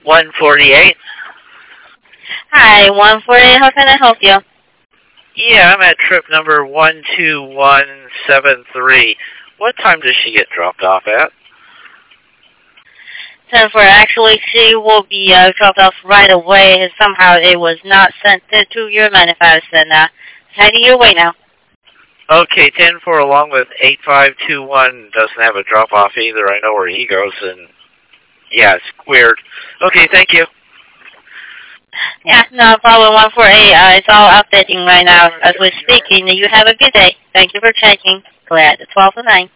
148. Hi, 148. How can I help you? Yeah, I'm at trip number 12173. What time does she get dropped off at? 10-4. Actually, she will be dropped off right away. Somehow it was not sent to your manifest, and heading your way now. Okay, 10-4 along with 8521 doesn't have a drop off either. I know where he goes, and yeah, it's weird. Okay, thank you. Yeah, no problem. 148. It's all updating right now as we're speaking. You have a good day. Thank you for checking. Glad 12 to 9.